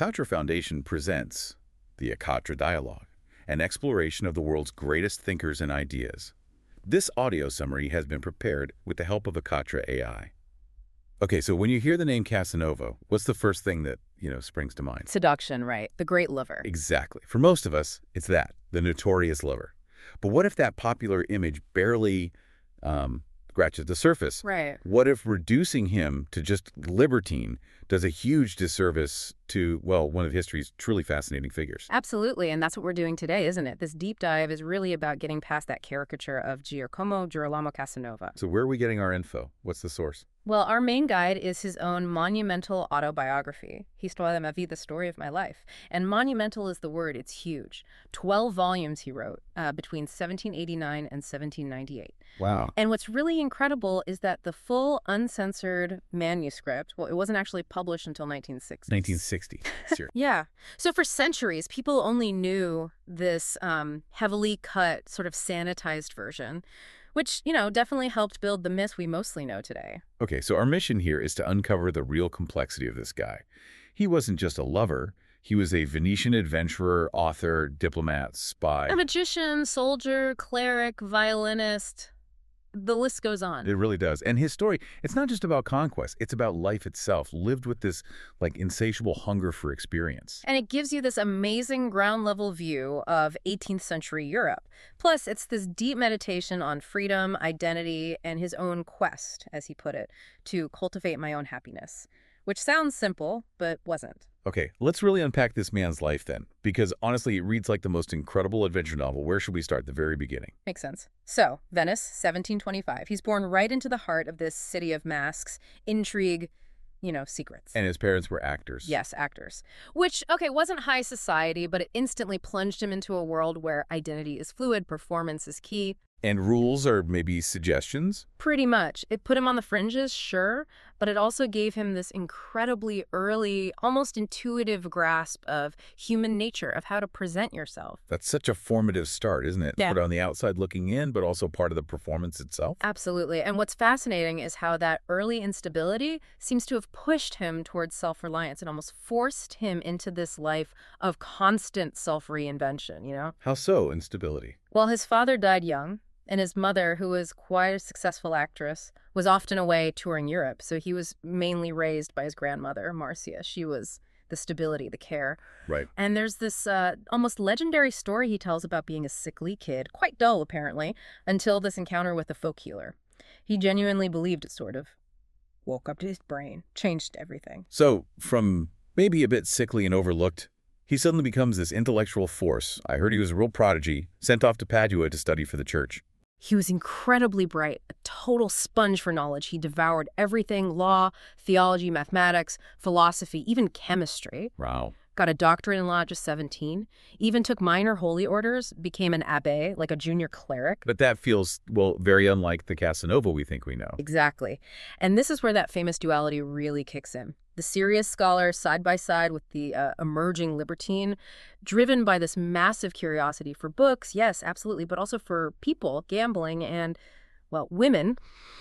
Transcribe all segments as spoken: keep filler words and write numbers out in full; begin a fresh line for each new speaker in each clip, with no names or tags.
Akatra Foundation presents the Akatra Dialogue, an exploration of the world's greatest thinkers and ideas. This audio summary has been prepared with the help of Akatra A I. Okay, so when you hear the name Casanova, what's the first thing that, you know, springs to mind?
Seduction, right? The great lover.
Exactly. For most of us, it's that, the notorious lover. But what if that popular image barely um, scratches the surface?
Right.
What if reducing him to just libertine does a huge disservice to, well, one of history's truly fascinating figures?
Absolutely, and that's what we're doing today, isn't it? This deep dive is really about getting past that caricature of Giacomo Girolamo Casanova.
So where are we getting our info? What's the source?
Well, our main guide is his own monumental autobiography, Histoire de ma vie, the story of my life. And monumental is the word, it's huge. Twelve volumes he wrote uh, between seventeen eighty-nine and seventeen ninety-eight.
Wow.
And what's really incredible is that the full uncensored manuscript, well, it wasn't actually published until nineteen sixty.
nineteen sixty. Seriously.
Yeah. So for centuries, people only knew this um, heavily cut, sort of sanitized version, which, you know, definitely helped build the myth we mostly know today.
Okay, so our mission here is to uncover the real complexity of this guy. He wasn't just a lover. He was a Venetian adventurer, author, diplomat, spy.
A magician, soldier, cleric, violinist. The list goes on.
It really does. And his story, it's not just about conquest. It's about life itself, lived with this, like, insatiable hunger for experience.
And it gives you this amazing ground-level view of eighteenth century Europe. Plus, it's this deep meditation on freedom, identity, and his own quest, as he put it, to cultivate my own happiness. Which sounds simple, but wasn't.
Okay, let's really unpack this man's life then, because honestly, it reads like the most incredible adventure novel. Where should we start? The very beginning.
Makes sense. So, Venice, seventeen twenty-five. He's born right into the heart of this city of masks, intrigue, you know, secrets.
And his parents were actors.
Yes, actors. Which, okay, wasn't high society, but it instantly plunged him into a world where identity is fluid, performance is key.
And rules or maybe suggestions?
Pretty much. It put him on the fringes, sure, but it also gave him this incredibly early, almost intuitive grasp of human nature, of how to present yourself.
That's such a formative start, isn't it?
Yeah.
Put on the outside looking in, but also part of the performance itself?
Absolutely. And what's fascinating is how that early instability seems to have pushed him towards self-reliance and almost forced him into this life of constant self-reinvention, you know?
How so, instability?
Well, his father died young, and his mother, who was quite a successful actress, was often away touring Europe, so he was mainly raised by his grandmother, Marcia. She was the stability, the care.
Right.
And there's this uh, almost legendary story he tells about being a sickly kid, quite dull apparently, until this encounter with a folk healer. He genuinely believed it sort of woke up to his brain, changed everything.
So, from maybe a bit sickly and overlooked, he suddenly becomes this intellectual force. I heard he was a real prodigy, sent off to Padua to study for the church.
He was incredibly bright, a total sponge for knowledge. He devoured everything: law, theology, mathematics, philosophy, even chemistry.
Wow.
Got a doctorate in law at just seventeen. Even took minor holy orders, became an abbé, like a junior cleric.
But that feels, well, very unlike the Casanova we think we know.
Exactly. And this is where that famous duality really kicks in. The serious scholar side by side with the uh, emerging libertine, driven by this massive curiosity for books, yes, absolutely, but also for people, gambling, and, well, women.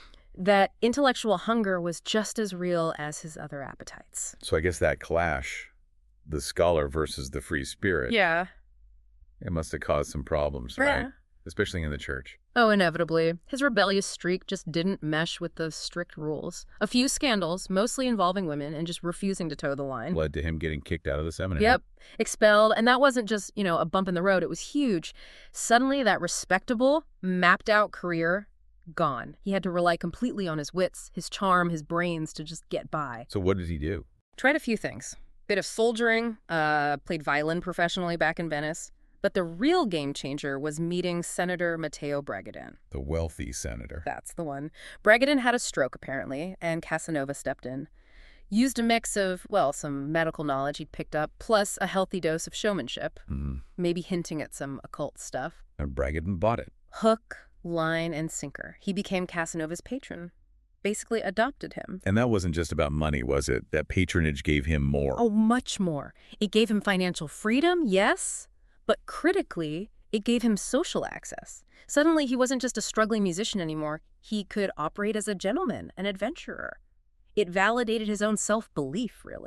That intellectual hunger was just as real as his other appetites.
So I guess that clash, the scholar versus the free spirit,
Yeah.
it must have caused some problems, right? Especially in the church.
Oh, inevitably. His rebellious streak just didn't mesh with the strict rules. A few scandals, mostly involving women, and just refusing to toe the line.
Led to him getting kicked out of the seminary.
Yep. Expelled. And that wasn't just, you know, a bump in the road. It was huge. Suddenly, that respectable, mapped-out career, gone. He had to rely completely on his wits, his charm, his brains to just get by.
So what did he do?
Tried a few things. Bit of soldiering, uh, played violin professionally back in Venice. But the real game changer was meeting Senator Matteo Bragadin.
The wealthy senator.
That's the one. Bragadin had a stroke, apparently, and Casanova stepped in. Used a mix of, well, some medical knowledge he'd picked up, plus a healthy dose of showmanship,
Mm.
maybe hinting at some occult stuff.
And Bragadin bought it.
Hook, line, and sinker. He became Casanova's patron. Basically adopted him.
And that wasn't just about money, was it? That patronage gave him more.
Oh, much more. It gave him financial freedom, yes, but critically, it gave him social access. Suddenly, he wasn't just a struggling musician anymore. He could operate as a gentleman, an adventurer. It validated his own self-belief, really.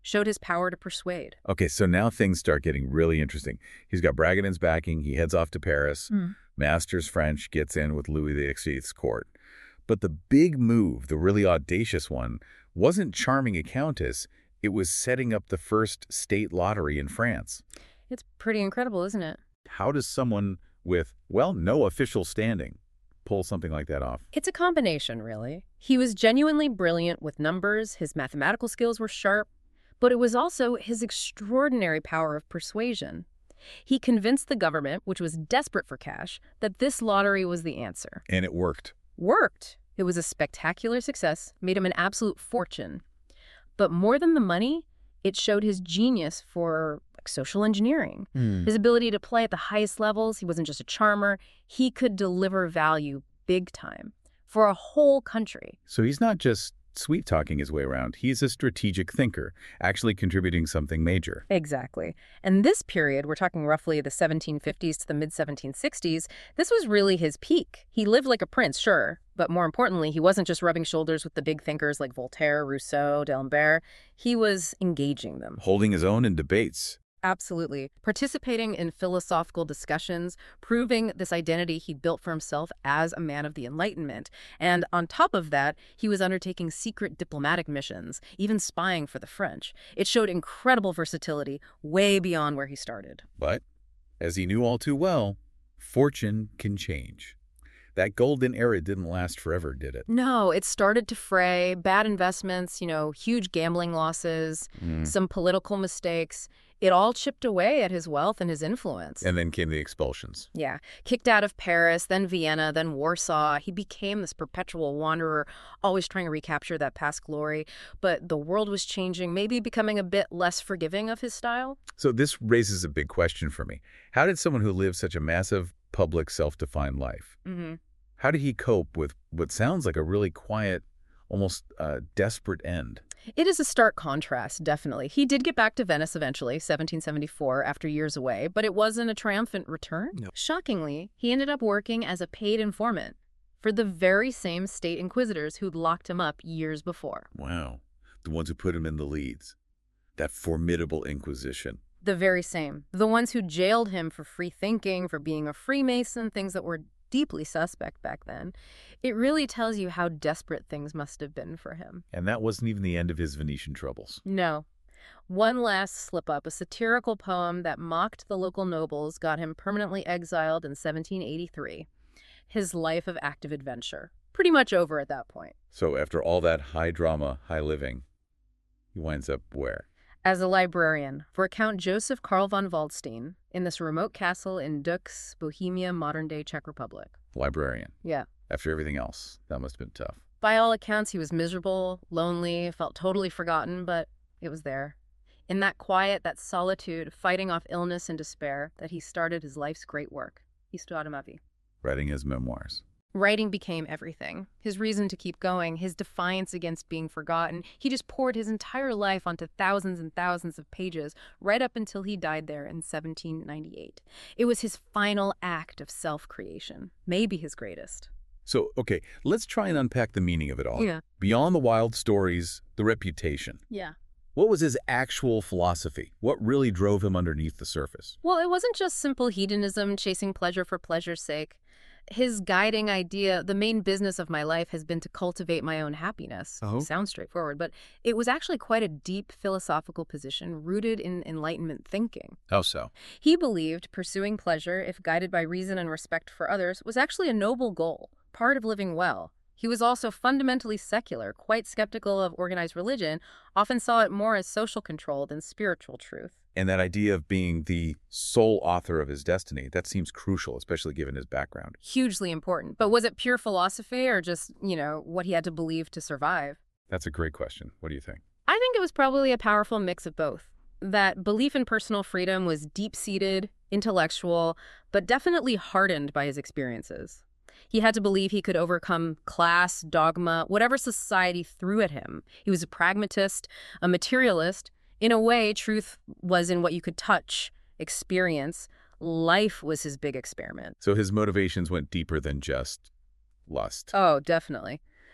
showed his power to persuade.
Okay, so now things start getting really interesting. He's got Bragadin's backing. He heads off to Paris.
Mm.
Masters French, gets in with Louis the sixteenth's court. But the big move, the really audacious one, wasn't charming a countess. It was setting up the first state lottery in France.
It's pretty incredible, isn't it?
How does someone with, well, no official standing pull something like that off?
It's a combination, really. He was genuinely brilliant with numbers, his mathematical skills were sharp, but it was also his extraordinary power of persuasion. He convinced the government, which was desperate for cash, that this lottery was the answer.
And it worked.
Worked. It was a spectacular success, made him an absolute fortune. But more than the money, it showed his genius for like, social engineering.
Hmm.
His ability to play at the highest levels. He wasn't just a charmer. He could deliver value big time for a whole country.
So he's not just sweet-talking his way around. He's a strategic thinker, actually contributing something major.
Exactly. And this period, we're talking roughly the seventeen fifties to the mid seventeen sixties, this was really his peak. He lived like a prince, sure, but more importantly, he wasn't just rubbing shoulders with the big thinkers like Voltaire, Rousseau, D'Alembert. He was engaging them.
Holding his own in debates.
Absolutely. Participating in philosophical discussions, proving this identity he built for himself as a man of the Enlightenment. And on top of that, he was undertaking secret diplomatic missions, even spying for the French. It showed incredible versatility, way beyond where he started.
But, as he knew all too well, fortune can change. That golden era didn't last forever, did it?
No, it started to fray, bad investments, you know, huge gambling losses,
Mm.
some political mistakes. It all chipped away at his wealth and his influence.
And then came the expulsions.
Yeah. Kicked out of Paris, then Vienna, then Warsaw. He became this perpetual wanderer, always trying to recapture that past glory. But the world was changing, maybe becoming a bit less forgiving of his style.
So this raises a big question for me. How did someone who lived such a massive, public, self-defined life,
Mm-hmm.
how did he cope with what sounds like a really quiet, almost uh, desperate end?
It is a stark contrast, definitely. He did get back to Venice eventually, seventeen seventy-four, after years away, but it wasn't a triumphant return.
No.
Shockingly, he ended up working as a paid informant for the very same state inquisitors who'd locked him up years before.
Wow. The ones who put him in the leads. That formidable Inquisition.
The very same. The ones who jailed him for free thinking, for being a Freemason, things that were deeply suspect back then. It really tells you how desperate things must have been for him.
And that wasn't even the end of his Venetian troubles.
No. One last slip-up, a satirical poem that mocked the local nobles, got him permanently exiled in seventeen eighty-three. His life of active adventure. Pretty much over at that point.
So after all that high drama, high living, he winds up where?
As a librarian for Count Joseph Karl von Waldstein in this remote castle in Dux, Bohemia, modern-day Czech Republic.
Librarian.
Yeah.
After everything else, that must have been tough.
By all accounts, he was miserable, lonely, felt totally forgotten, but it was there. In that quiet, that solitude, fighting off illness and despair, that he started his life's great work. Histoire de ma vie.
Writing his memoirs.
Writing became everything. His reason to keep going, his defiance against being forgotten. He just poured his entire life onto thousands and thousands of pages, right up until he died there in seventeen ninety-eight. It was his final act of self-creation, maybe his greatest.
So, okay, let's try and unpack the meaning of it all.
Yeah.
Beyond the wild stories, the reputation.
Yeah.
What was his actual philosophy? What really drove him underneath the surface?
Well, it wasn't just simple hedonism, chasing pleasure for pleasure's sake. His guiding idea, the main business of my life has been to cultivate my own happiness.
Oh.
Sounds straightforward, but it was actually quite a deep philosophical position rooted in Enlightenment thinking.
How so?
He believed pursuing pleasure, if guided by reason and respect for others, was actually a noble goal, part of living well. He was also fundamentally secular, quite skeptical of organized religion, often saw it more as social control than spiritual truth.
And that idea of being the sole author of his destiny, that seems crucial, especially given his background.
Hugely important. But was it pure philosophy or just, you know, what he had to believe to survive?
That's a great question. What do you think?
I think it was probably a powerful mix of both. That belief in personal freedom was deep-seated, intellectual, but definitely hardened by his experiences. He had to believe he could overcome class, dogma, whatever society threw at him. He was a pragmatist, a materialist. In a way, truth was in what you could touch, experience. Life was his big experiment.
So his motivations went deeper than just lust.
Oh, definitely.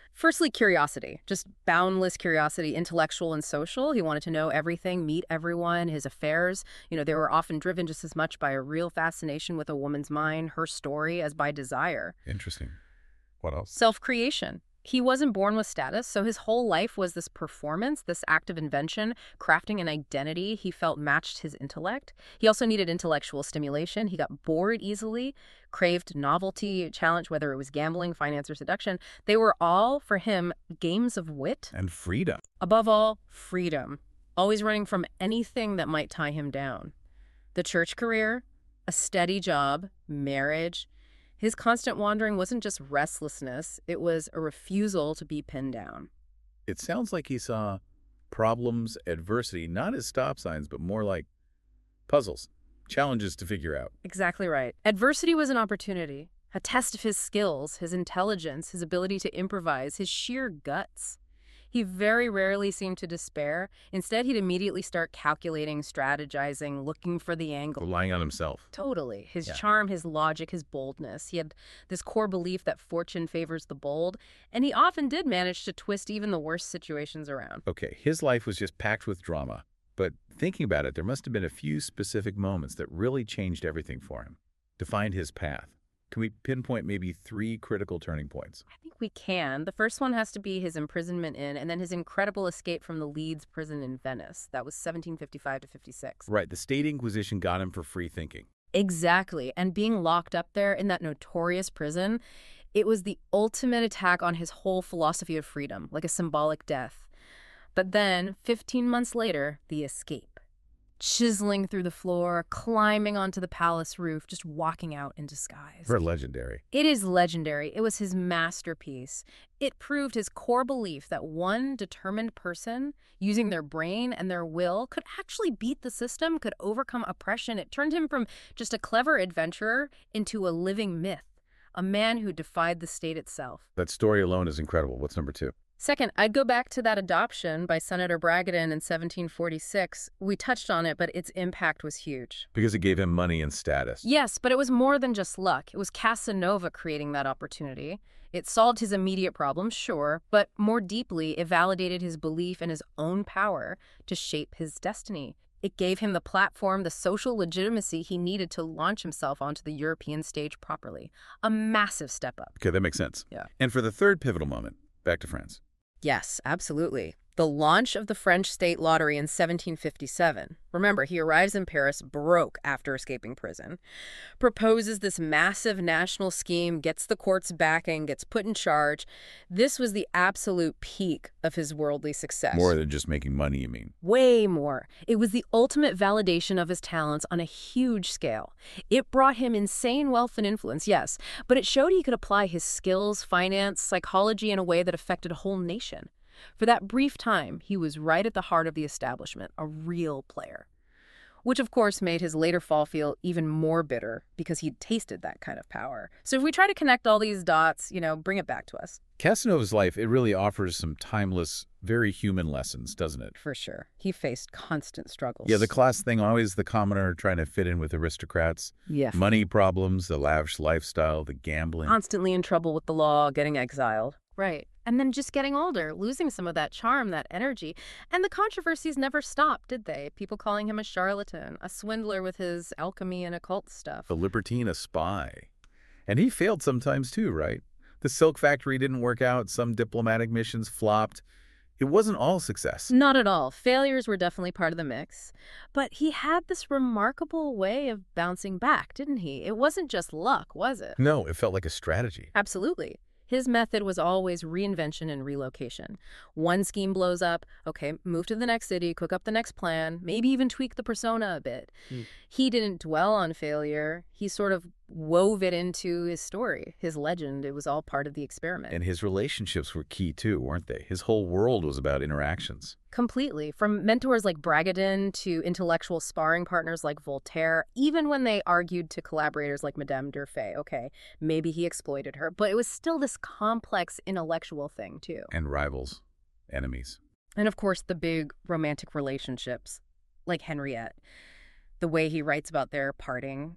Firstly, curiosity, just boundless curiosity, intellectual and social. He wanted to know everything, meet everyone, his affairs. You know, they were often driven just as much by a real fascination with a woman's mind, her story, as by desire.
Interesting. What else?
Self-creation. He wasn't born with status, so his whole life was this performance, this act of invention, crafting an identity he felt matched his intellect. He also needed intellectual stimulation. He got bored easily, craved novelty, challenge, whether it was gambling, finance, or seduction. They were all, for him, games of wit.
And freedom.
Above all, freedom. Always running from anything that might tie him down. The church career, a steady job, marriage. His constant wandering wasn't just restlessness, it was a refusal to be pinned down.
It sounds like he saw problems, adversity, not as stop signs, but more like puzzles, challenges to figure out.
Exactly right. Adversity was an opportunity, a test of his skills, his intelligence, his ability to improvise, his sheer guts. He very rarely seemed to despair. Instead, he'd immediately start calculating, strategizing, looking for the angle.
Relying on himself.
Totally. His
Yeah.
charm, his logic, his boldness. He had this core belief that fortune favors the bold, and he often did manage to twist even the worst situations around.
Okay, his life was just packed with drama. But thinking about it, there must have been a few specific moments that really changed everything for him, defined his path. Can we pinpoint maybe three critical turning points?
I think we can. The first one has to be his imprisonment in, and then his incredible escape from the Leeds prison in Venice. That was seventeen fifty-five to fifty-six.
Right, the state inquisition got him for free thinking.
Exactly. And being locked up there in that notorious prison, it was the ultimate attack on his whole philosophy of freedom, like a symbolic death. But then, fifteen months later, the escape. Chiseling through the floor, climbing onto the palace roof, just walking out in disguise.
Very legendary.
It is legendary. It was his masterpiece. It proved his core belief that one determined person, using their brain and their will, could actually beat the system, could overcome oppression. It turned him from just a clever adventurer into a living myth, a man who defied the state itself.
That story alone is incredible. What's number two?
Second, I'd go back to that adoption by Senator Bragadin in seventeen forty-six. We touched on it, but its impact was huge.
Because it gave him money and status.
Yes, but it was more than just luck. It was Casanova creating that opportunity. It solved his immediate problems, sure, but more deeply, it validated his belief in his own power to shape his destiny. It gave him the platform, the social legitimacy he needed to launch himself onto the European stage properly. A massive step up.
Okay, that makes sense.
Yeah.
And for the third pivotal moment, back to France.
Yes, absolutely. The launch of the French state lottery in seventeen fifty-seven. Remember, he arrives in Paris broke after escaping prison, proposes this massive national scheme, gets the court's backing, gets put in charge. This was the absolute peak of his worldly success.
More than just making money, you mean?
Way more. It was the ultimate validation of his talents on a huge scale. It brought him insane wealth and influence, yes, but it showed he could apply his skills, finance, psychology in a way that affected a whole nation. For that brief time, he was right at the heart of the establishment, a real player. Which, of course, made his later fall feel even more bitter because he'd tasted that kind of power. So if we try to connect all these dots, you know, bring it back to us.
Casanova's life, it really offers some timeless, very human lessons, doesn't it?
For sure. He faced constant struggles.
Yeah, the class thing, always the commoner trying to fit in with aristocrats.
Yeah.
Money problems, the lavish lifestyle, the gambling.
Constantly in trouble with the law, getting exiled. Right. And then just getting older, losing some of that charm, that energy. And the controversies never stopped, did they? People calling him a charlatan, a swindler with his alchemy and occult stuff.
A libertine, a spy. And he failed sometimes too, right? The silk factory didn't work out. Some diplomatic missions flopped. It wasn't all success.
Not at all. Failures were definitely part of the mix. But he had this remarkable way of bouncing back, didn't he? It wasn't just luck, was it?
No, it felt like a strategy.
Absolutely. His method was always reinvention and relocation. One scheme blows up, okay, move to the next city, cook up the next plan, maybe even tweak the persona a bit. Mm. He didn't dwell on failure. He sort of wove it into his story, his legend. It was all part of the experiment.
And his relationships were key too, weren't they? His whole world was about interactions.
Completely. From mentors like Bragadin to intellectual sparring partners like Voltaire, even when they argued to collaborators like Madame Durfay. Okay, maybe he exploited her, but it was still this complex intellectual thing too.
And rivals, enemies.
And of course, the big romantic relationships, like Henriette. The way he writes about their parting,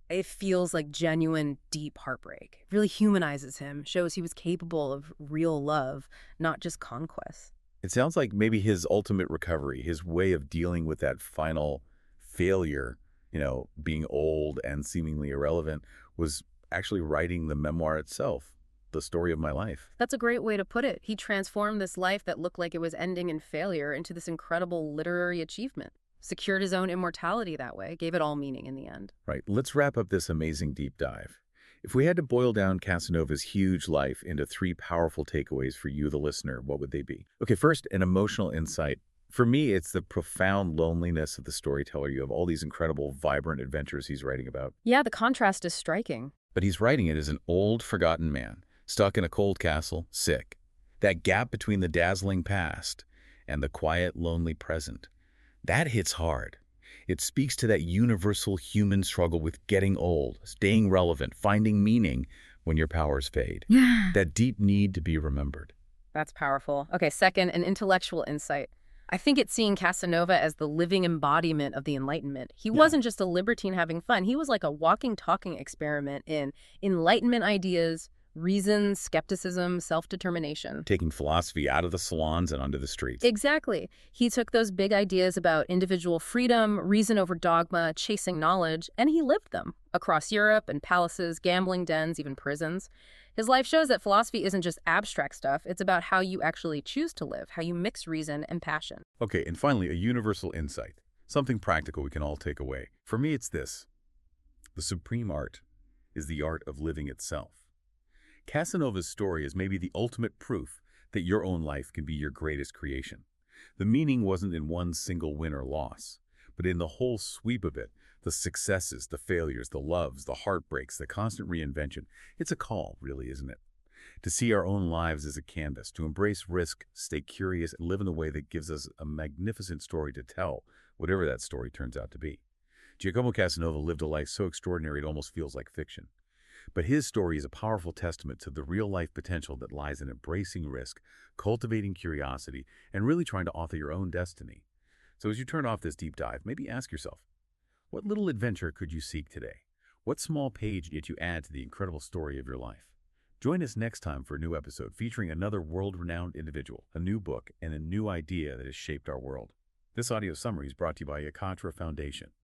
It feels like genuine, deep heartbreak. It really humanizes him, shows he was capable of real love, not just conquest.
It sounds like maybe his ultimate recovery, his way of dealing with that final failure, you know, being old and seemingly irrelevant, was actually writing the memoir itself, the story of my life.
That's a great way to put it. He transformed this life that looked like it was ending in failure into this incredible literary achievement. Secured his own immortality that way, gave it all meaning in the end.
Right. Let's wrap up this amazing deep dive. If we had to boil down Casanova's huge life into three powerful takeaways for you, the listener, what would they be? Okay, first, an emotional insight. For me, it's the profound loneliness of the storyteller. You have all these incredible, vibrant adventures he's writing about.
Yeah, the contrast is striking.
But he's writing it as an old, forgotten man, stuck in a cold castle, sick. That gap between the dazzling past and the quiet, lonely present, that hits hard. It speaks to that universal human struggle with getting old, staying relevant, finding meaning when your powers fade.
Yeah.
That deep need to be remembered.
That's powerful. Okay, second, an intellectual insight. I think it's seeing Casanova as the living embodiment of the Enlightenment. He
Yeah.
wasn't just a libertine having fun. He was like a walking, talking experiment in Enlightenment ideas, reason, skepticism, self-determination.
Taking philosophy out of the salons and onto the streets.
Exactly. He took those big ideas about individual freedom, reason over dogma, chasing knowledge, and he lived them across Europe and palaces, gambling dens, even prisons. His life shows that philosophy isn't just abstract stuff. It's about how you actually choose to live, how you mix reason and passion.
Okay, and finally, a universal insight. Something practical we can all take away. For me, it's this. The supreme art is the art of living itself. Casanova's story is maybe the ultimate proof that your own life can be your greatest creation. The meaning wasn't in one single win or loss, but in the whole sweep of it, the successes, the failures, the loves, the heartbreaks, the constant reinvention. It's a call, really, isn't it? To see our own lives as a canvas, to embrace risk, stay curious, and live in a way that gives us a magnificent story to tell, whatever that story turns out to be. Giacomo Casanova lived a life so extraordinary it almost feels like fiction. But his story is a powerful testament to the real-life potential that lies in embracing risk, cultivating curiosity, and really trying to author your own destiny. So as you turn off this deep dive, maybe ask yourself, what little adventure could you seek today? What small page did you add to the incredible story of your life? Join us next time for a new episode featuring another world-renowned individual, a new book, and a new idea that has shaped our world. This audio summary is brought to you by Yakatra Foundation.